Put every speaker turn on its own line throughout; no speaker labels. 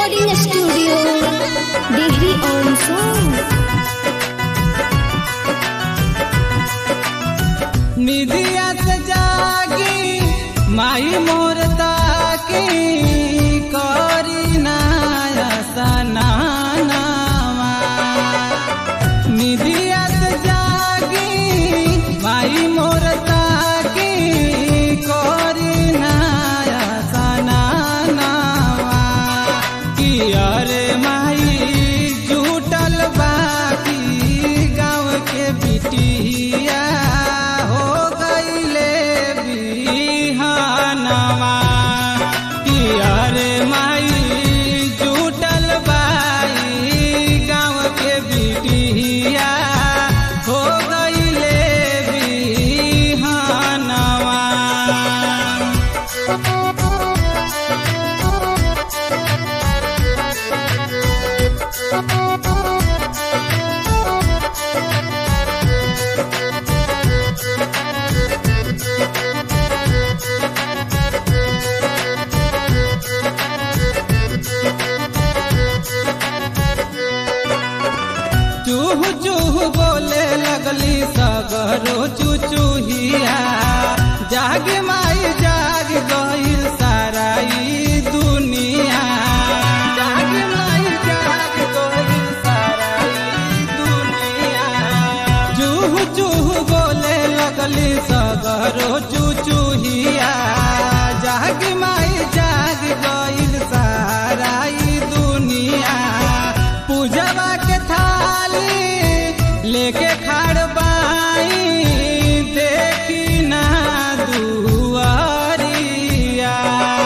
recording studio, Degree on Song.
निधिया से जागी माई मोरता की करी नाया सनानावा। निधिया से जागी माई मोरता की करी नाया सनानावा। कि अरे माई जुटल बाकी गाँव के बिटिया चूह चूह बोले लगली सगरो चुचुहिया। जाग माई जाग गईल सारा ई दुनिया। जाग माई जाग गईल सारा ई दुनिया। चूह चूह बोले लगली सगरो चुचुहिया। जाग माई जाग गईल सारा ई दुनिया। पूजवा के थाली लेके खाड़ बाई देखी ना दुआरिया।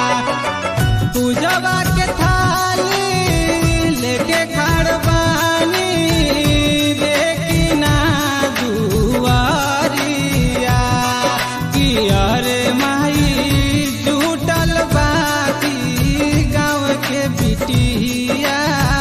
पूजवा के थाली लेके खाड़ बानी देखी ना दुआरिया। कि अरे माई जुटल बाकी गाँव के बिटिया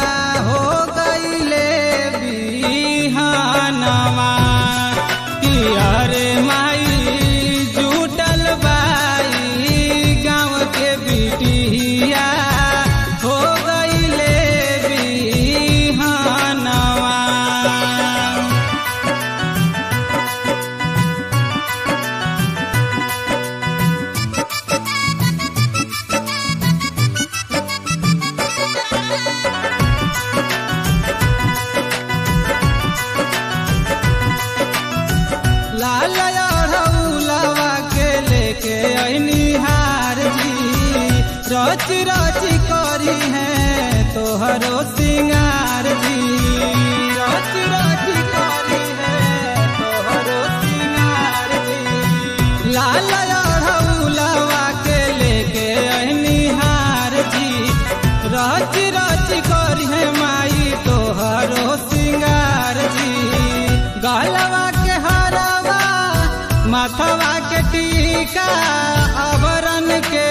लाल अढ़ौलवा के लेके अनिहार जी। रच रच करी है तोहरो सिंगार जी। रच रच करी है तोहरो सिंगार जी। लाल अढ़ौलवा के लेके अनिहार जी। रच रच करी है माई तोहरो सिंगार जी। गलवा के हरवा माथवा के टीका आभरण के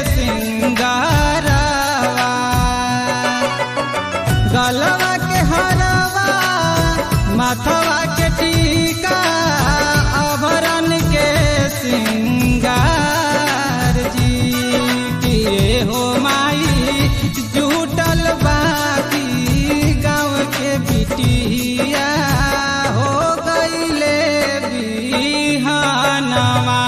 सिंगारवा। गलवा के हरवा माथवा के टीका आभरण के सिंगार जी। किए हो माई जुटल बाकी गाँव के बिटिया हो गईले बिहानवा।